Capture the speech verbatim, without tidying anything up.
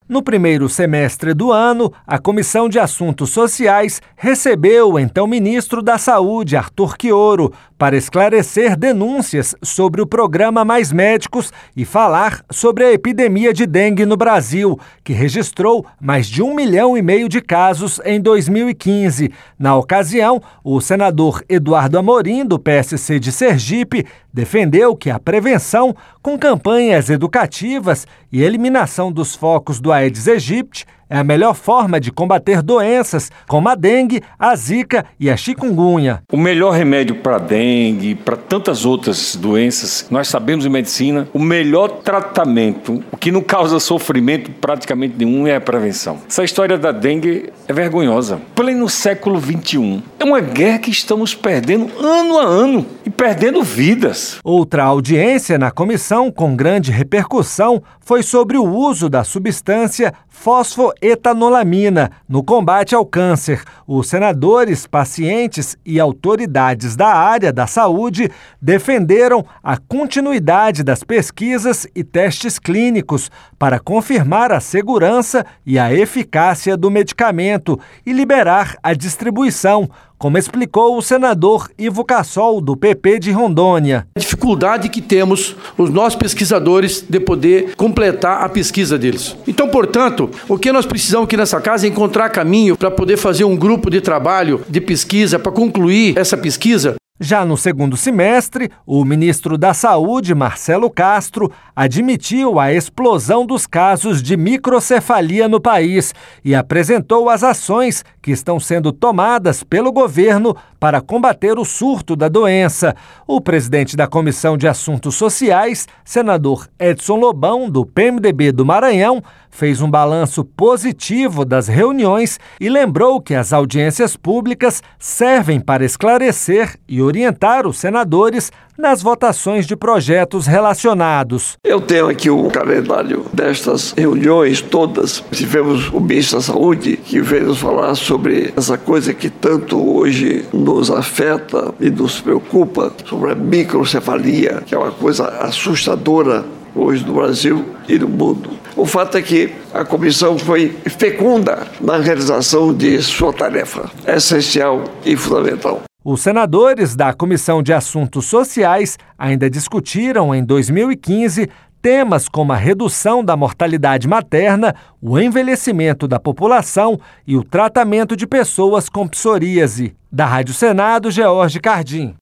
No primeiro semestre do ano, a Comissão de Assuntos Sociais recebeu o então ministro da Saúde, Arthur Quioro, para esclarecer denúncias sobre o programa Mais Médicos e falar sobre a epidemia de dengue no Brasil, que registrou mais de um milhão e meio de casos em dois mil e quinze. Na ocasião, o senador Eduardo Amorim, do P S C de Sergipe, defendeu que a prevenção, com campanhas educativas e eliminação dos focos do Aedes aegypti, é a melhor forma de combater doenças como a dengue, a zika e a chikungunya. O melhor remédio para a dengue, para tantas outras doenças, nós sabemos em medicina, o melhor tratamento, o que não causa sofrimento praticamente nenhum, é a prevenção. Essa história da dengue é vergonhosa. Pleno século vinte e um. É uma guerra que estamos perdendo ano a ano e perdendo vidas. Outra audiência na comissão com grande repercussão foi sobre o uso da substância fosfoetanolamina no combate ao câncer. Os senadores, pacientes e autoridades da área da saúde defenderam a continuidade das pesquisas e testes clínicos para confirmar a segurança e a eficácia do medicamento e liberar a distribuição, como explicou o senador Ivo Cassol, do P P de Rondônia. A dificuldade que temos, os nossos pesquisadores, de poder completar a pesquisa deles. Então, portanto, o que nós precisamos aqui nessa casa é encontrar caminho para poder fazer um grupo de trabalho, de pesquisa, para concluir essa pesquisa. Já no segundo semestre, o ministro da Saúde, Marcelo Castro, admitiu a explosão dos casos de microcefalia no país e apresentou as ações que estão sendo tomadas pelo governo para combater o surto da doença. O presidente da Comissão de Assuntos Sociais, senador Edson Lobão, do P M D B do Maranhão, fez um balanço positivo das reuniões e lembrou que as audiências públicas servem para esclarecer e orientar os senadores nas votações de projetos relacionados. Eu tenho aqui o calendário destas reuniões todas. Tivemos o ministro da Saúde, que veio nos falar sobre essa coisa que tanto hoje nos afeta e nos preocupa, sobre a microcefalia, que é uma coisa assustadora hoje no Brasil e no mundo. O fato é que a comissão foi fecunda na realização de sua tarefa, essencial e fundamental. Os senadores da Comissão de Assuntos Sociais ainda discutiram em dois mil e quinze temas como a redução da mortalidade materna, o envelhecimento da população e o tratamento de pessoas com psoríase. Da Rádio Senado, George Cardim.